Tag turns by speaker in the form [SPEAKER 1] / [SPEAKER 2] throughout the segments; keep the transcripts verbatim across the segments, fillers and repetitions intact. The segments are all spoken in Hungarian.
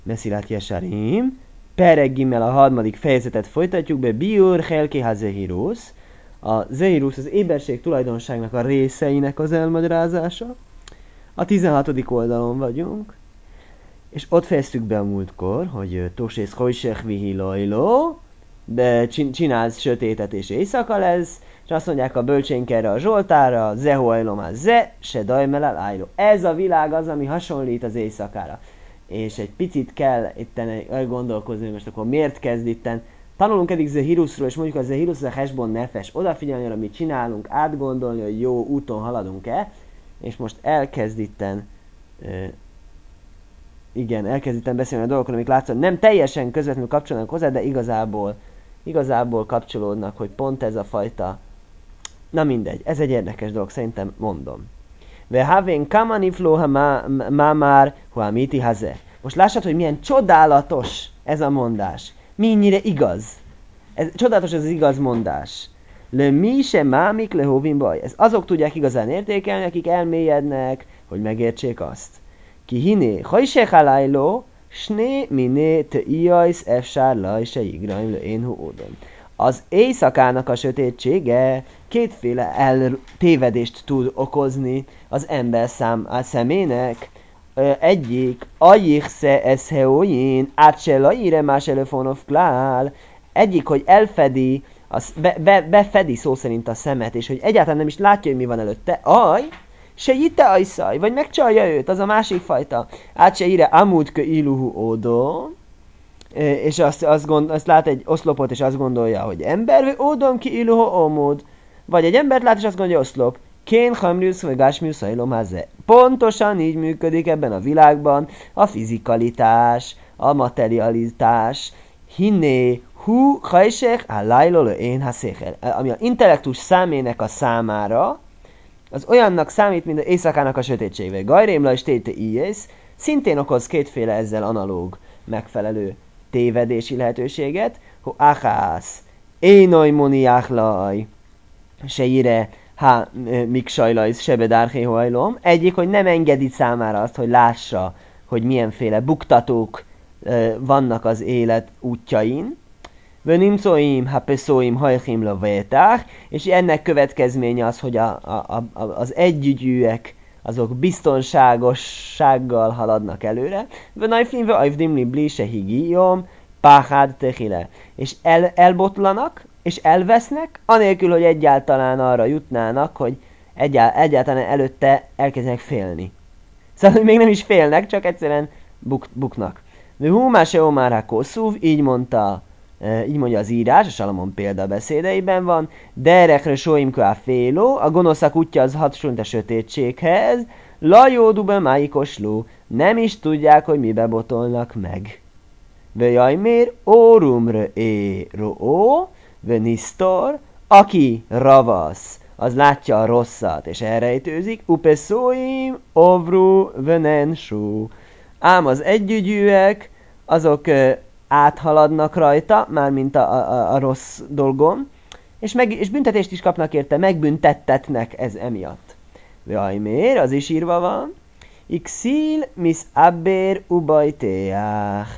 [SPEAKER 1] Messzilat Jesarim, Pereg Gimmel a harmadik fejezetet folytatjuk be, Biur Helki ha Zehirus, a Zehirus az éberség tulajdonságnak a részeinek az elmagyarázása. A tizenhatodik oldalon vagyunk, és ott fejeztük be a múltkor, hogy Tosész Hojsech Vihilajló, de csinálsz sötétet és éjszaka lesz, és azt mondják a bölcsénk erre a Zsoltára, Zehoajlomá Ze, se dajmelel ájló. Ez a világ az, ami hasonlít az éjszakára. És egy picit kell itten elgondolkozni, hogy most akkor miért kezd itten. Tanulunk eddig Zehirusról, és mondjuk a Zehirus a Hesbon nefes. Odafigyelni arra, mit csinálunk, átgondolni, hogy jó úton haladunk-e, és most elkezd itten, uh, igen, elkezd itten beszélni a dolgokon, amik látszott, nem teljesen közvetlenül kapcsolódnak hozzá, de igazából, igazából kapcsolódnak, hogy pont ez a fajta, na mindegy, ez egy érdekes dolog, szerintem mondom. Ve havén kamanifló ha mámár huamiti haze. Most lássad, hogy milyen csodálatos ez a mondás. Mennyire igaz. Ez, csodálatos ez az igaz mondás. Le mi se mámik le hovin baj. Ez azok tudják igazán értékelni, akik elmélyednek, hogy megértsék azt. Ki hiné, hajse halájló, sné miné te ijajsz efsár laj se igraim le én hu ódon. Az éjszakának a sötétsége kétféle eltévedést tud okozni az ember szám, a szemének. Egyik, ajiksze eszheóin, átse laire más elefonov klál. Egyik, hogy elfedi, az be, be, befedi szó szerint a szemet, és hogy egyáltalán nem is látja, hogy mi van előtte. Aj, se jitte ajszaj, vagy megcsalja őt, az a másik fajta. Átse ire amúdkö iluhu ódó. És azt, azt, gond, azt lát egy oszlopot, és azt gondolja, hogy ember, vagy ódom ki iluho ómód. Vagy egy embert lát, és azt gondolja, oszlop. Kén hamriusz, vagy gásmiusz, hajlomháze. Pontosan így működik ebben a világban a fizikalitás, a materialitás. Hinné, hu, hajsek, a lájloló, én, ha székel. Ami a intellektus számének a számára, az olyannak számít, mint az éjszakának a sötétségve. Gajrémla és téte íjész, szintén okoz kétféle ezzel analóg megfelelő tévedési lehetőséget, hogy achász, énoj moniáklaj, se ire, ha miksajlajsz, sebedárhé hajlom. Egyik, hogy nem engedi számára azt, hogy lássa, hogy milyenféle buktatók e, vannak az élet útjain. Vönimcoim, ha peszóim, hajchim lovéták, és ennek következménye az, hogy a, a, a, az együgyűek azok biztonságossággal haladnak előre. Vönajflim, vajvdim libli se higijom, páhád tehile. És el, elbotlanak, és elvesznek, anélkül, hogy egyáltalán arra jutnának, hogy egyál, egyáltalán előtte elkezdenek félni. Szóval, hogy még nem is félnek, csak egyszerűen buk, buknak. Húmá se omár kosszúv, így mondta, így mondja az írás, a Salamon példabeszédeiben van, derekre soimkö a féló, a gonoszak útja az hasonlít a sötétséghez, lajódube máikosló, nem is tudják, hogy mibe botolnak meg. Vöjjaj mér, órumre é roó, vönisztor, aki ravasz, az látja a rosszat, és elrejtőzik, upeszóim, ovru, vönensú. Ám az együgyűek, azok áthaladnak rajta, mármint a, a, a rossz dolgon, és, meg, és büntetést is kapnak érte, megbüntettetnek ez emiatt. Jaj, miért? Az is írva van. Ixil mis abber ubajteach.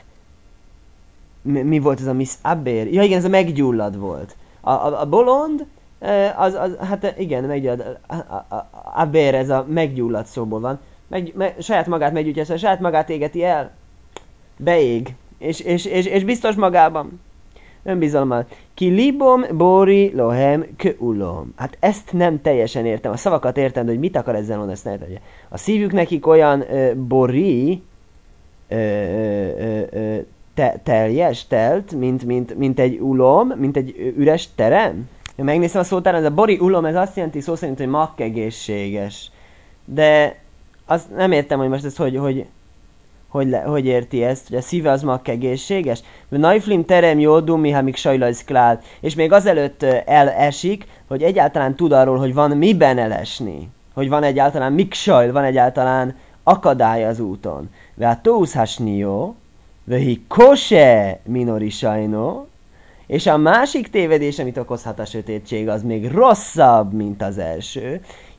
[SPEAKER 1] Mi, mi volt ez a mis abber? Ja, igen, ez a meggyullad volt. A, a, a bolond, az, az, hát igen, meggyullad. Abber, ez a meggyullad szóból van. Meg, me, saját magát meggyújtja, szóval saját magát égeti el. Beég. És, és, és, és biztos magában. Önbizalommal. Ki libom, bori, lohem, köulom. Hát ezt nem teljesen értem. A szavakat értem, de hogy mit akar ezzel mondani, ezt nem értem. A szívük nekik olyan ö, bori, ö, ö, ö, te, teljes, telt, mint, mint, mint egy ulom, mint egy üres terem. Én megnéztem a szótáron, ez a bori ulom, ez azt jelenti szó szerint, hogy makkegészséges. De azt nem értem, hogy most ez hogy... hogy Hogy, le, hogy érti ezt, hogy a szíve az makkegészséges? Najflim terem jódum, mi hamik sajlajsz klál. És még azelőtt elesik, hogy egyáltalán tud arról, hogy van miben elesni. Hogy van egyáltalán miksajl, van egyáltalán akadály az úton. Ve a tóuszhasnió, ve hi kose minori sajno, és a másik tévedés, amit okozhat a sötétség, az még rosszabb, mint az első.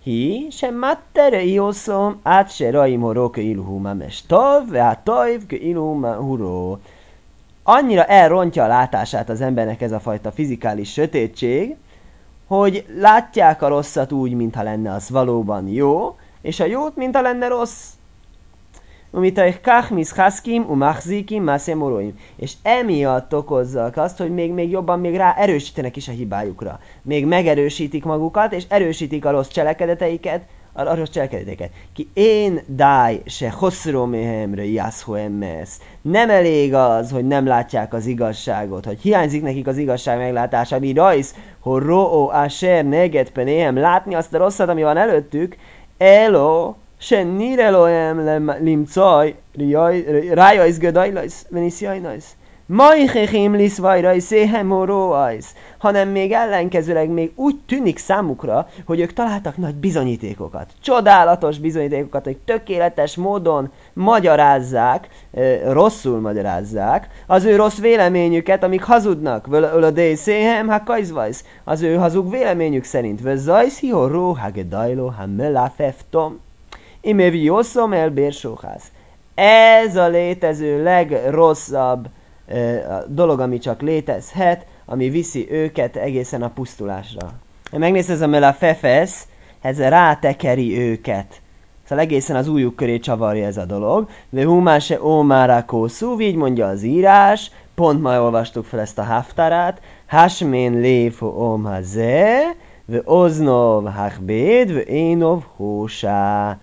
[SPEAKER 1] Hi, sem mattere ioszom, át se raimoró kö ilhuma mestav, ve hát tajv kö ilhuma huró. Annyira elrontja a látását az embernek ez a fajta fizikális sötétség, hogy látják a rosszat úgy, mintha lenne az valóban jó, és a jót, mintha lenne rossz. Umitaich kachmis haszkim, umachzikim, mászemoroim. És emiatt okozzak azt, hogy még, még jobban még rá erősítenek is a hibájukra. Még megerősítik magukat, és erősítik a rossz cselekedeteiket, a rossz cselekedeteiket. Ki én dáj se hosszró méhemre jászho emmesz. Nem elég az, hogy nem látják az igazságot, hogy hiányzik nekik az igazság meglátása, mi rajsz, hogy roó áser neget penéhem, látni azt a rosszat, ami van előttük, elo, se nireloem limcaj, rájajsz gödajlajsz, venisz jajnajsz. Majhechim lisz vajrajsz, éhemoróajsz, hanem még ellenkezőleg még úgy tűnik számukra, hogy ők találtak nagy bizonyítékokat, csodálatos bizonyítékokat, hogy tökéletes módon magyarázzák, rosszul magyarázzák az ő rossz véleményüket, amik hazudnak. Völödéj széhem, ha kajzvajsz, az ő hazug véleményük szerint. Vözajsz hioró, ha gedajló, ha melafeftom. Imevi josszom el bérsóhász. Ez a létező legrosszabb uh, dolog, ami csak létezhet, ami viszi őket egészen a pusztulásra. Ha megnézd, ez a melafefesz, ez rátekeri őket. Szóval egészen az ujjuk köré csavarja ez a dolog. Ve humáse ómára kószú, így mondja az írás, pont ma olvastuk fel ezt a haftarát, hasmén léfo omhaze, ve oznov hachbéd, ve énov hósá.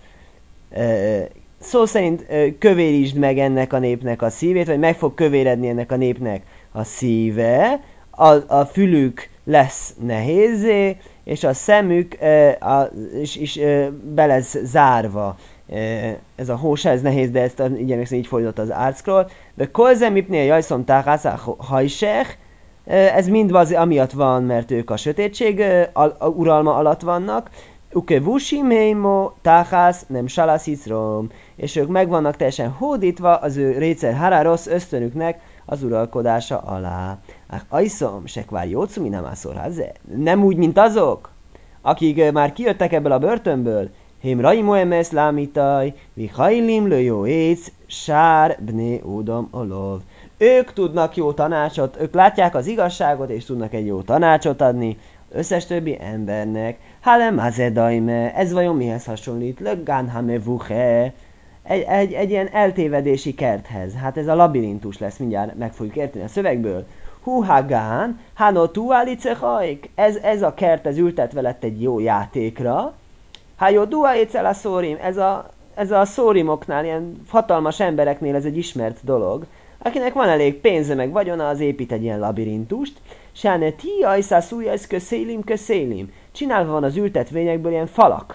[SPEAKER 1] Szó szerint kövérítsd meg ennek a népnek a szívét, vagy meg fog kövéredni ennek a népnek a szíve, a, a fülük lesz nehézzé, és a szemük e, a, is, is e, be lesz zárva. E, ez a hósa, ez nehéz, de ezt igyekszem így fordított az árckról. De kolzemipnél jajszom táhászá hajsech, ez mind az, amiatt van, mert ők a sötétség a, a uralma alatt vannak, uke vusimémo táhász nem salasziszrom, és ők meg vannak teljesen hódítva az ő récer hara rossz ösztönüknek az uralkodása alá. Ajszom, se kvár jócumi nem ászorháze. Nem úgy, mint azok, akik már kijöttek ebből a börtönből. Hém raimo emes lámitaj, vi hajlim lő jó ész, sár bné údom olov. Ők tudnak jó tanácsot, ők látják az igazságot, és tudnak egy jó tanácsot adni összes többi embernek. Halem azedajme, ez vajon mihez hasonlít? Löggán hamevuche. Egy, egy, egy ilyen eltévedési kerthez. Hát ez a labirintus lesz, mindjárt meg fogjuk érteni a szövegből. Huhagán, hano tuálicehajk. Ez, ez a kert, ez ültetve lett egy jó játékra. Hájó duáécel a szórim, ez a, ez a szórimoknál, ilyen hatalmas embereknél ez egy ismert dolog. Akinek van elég pénze meg vagyona, az épít egy ilyen labirintust. Sáne ti ajszá szújajsz köszélim, köszélim. Csinálva van az ültetvényekből ilyen falak.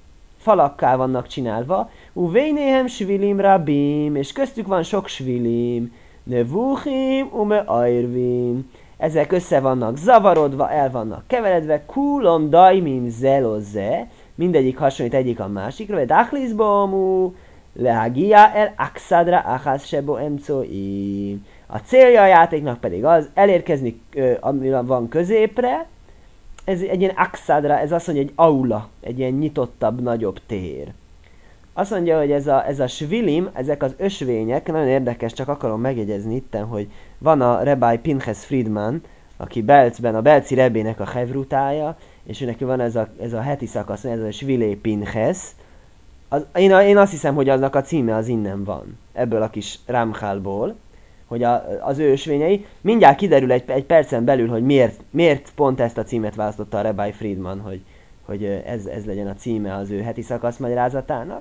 [SPEAKER 1] Falakká vannak csinálva. Uvénéhem svilim rabim, és köztük van sok svilim. Nevuchim ume ajrvim. Ezek össze vannak zavarodva, el vannak keveredve. Kulom dajmim zeloze. Mindegyik hasonlít egyik a másikra. Dachlisbomu. Lehagia el axadra achas sebo emcoim. A célja a játéknak pedig az, elérkezni, ami van középre. Ez egy ilyen axadra, ez azt mondja, egy aula, egy ilyen nyitottabb, nagyobb tér. Azt mondja, hogy ez a, ez a svilim, ezek az ösvények, nagyon érdekes, csak akarom megjegyezni itten, hogy van a Rabbi Pinchas Friedman, aki Belcben, a Belci Rebének a hevrutája, és ő neki van ez a, ez a heti szakasz, ez a Svilé Pinchas. Az, én, én azt hiszem, hogy aznak a címe az innen van, ebből a kis Ramchálból, hogy a, az ő ösvényei. Mindjárt kiderül egy, egy percen belül, hogy miért, miért pont ezt a címet választotta a Rabbi Friedman, hogy, hogy ez, ez legyen a címe az ő heti szakasz magyarázatának.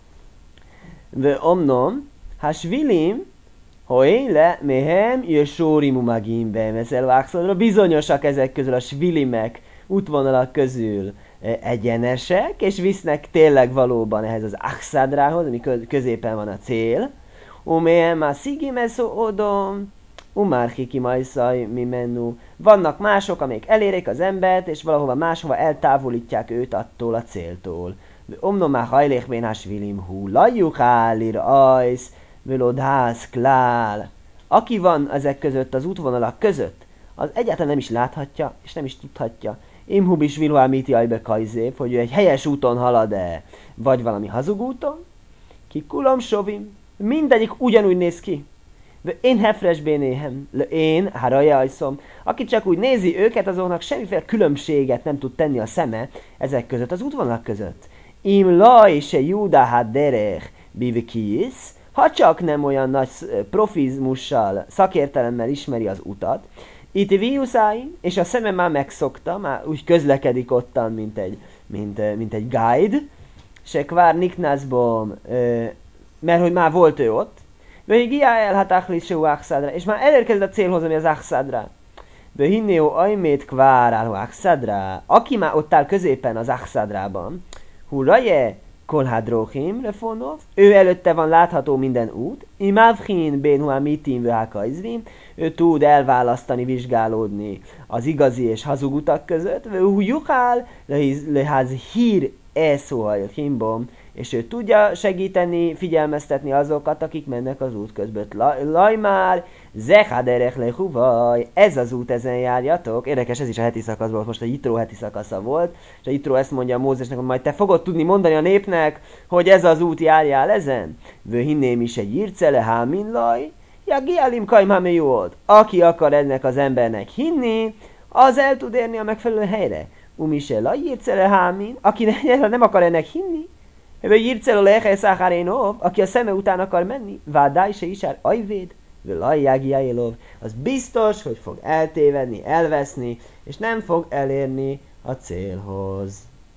[SPEAKER 1] De omnom, ha svilim, hogy le mehem jösórim umagim bemeszel vákszodra, bizonyosak ezek közül a svilimek útvonalak közül egyenesek, és visznek tényleg valóban ehhez az axadrához, ami középen van a cél. Umehem a szigimeszó odom, umárhiki majszaj mimenu. Vannak mások, amelyek elérik az embert, és valahova máshova eltávolítják őt attól a céltól. Omnom már hajlékbén hasvilim hú, lajuk álir ajsz, völodhász klál. Aki van ezek között, az útvonalak között, az egyáltalán nem is láthatja, és nem is tudhatja, Imhubis vilhámíti ajbe kajzép, hogy ő egy helyes úton halad-e, vagy valami hazug úton. Kikulom sovim, mindegyik ugyanúgy néz ki. De én hefres bénéhem, le én, harajajszom, aki csak úgy nézi őket, azoknak semmiféle különbséget nem tud tenni a szeme ezek között, az útvonalak között. Im laj se júda hát derech bivikisz, ha csak nem olyan nagy profizmussal, szakértelemmel ismeri az utat, itt viuszáim, és a szeme már megszokta, már úgy közlekedik ottan, mint egy, mint, mint egy guide, se kvár niknászbom, mert hogy már volt ő ott, Vöhigia el hát achlis se achszadra, és már elérkezett a célhoz, ami az achszadra. Vöhinnéó ajmét kvár áll achszadra, aki már ott áll középen az achszadrában, hurraje, kolhádróhim, refonov, ő előtte van látható minden út, imávhin bénhuá mitin vöhákajzvim, ő tud elválasztani, vizsgálódni az igazi és hazug utak között, vöhújukál, leház hír eszóhaj himbom, és ő tudja segíteni, figyelmeztetni azokat, akik mennek az út között. Laj már, zehaderech lehuvaj, ez az út, ezen járjatok. Érdekes, ez is a heti szakasz volt, most a Jitró heti szakasza volt, és a Jitró ezt mondja a Mózesnek, hogy majd te fogod tudni mondani a népnek, hogy ez az út, járjál ezen. Vöhinném is egy írcele hámin laj, ja gialim kajmáme jót. Aki akar ennek az embernek hinni, az el tud érni a megfelelő helyre. Umise laj írcele hámin, aki nem akar ennek hinni, Ebből írcel lehe szacharénov, aki a szeme után akar menni, vádáj se isár ajvéd, völajjágiájélov, az biztos, hogy fog eltévedni, elveszni, és nem fog elérni a célhoz.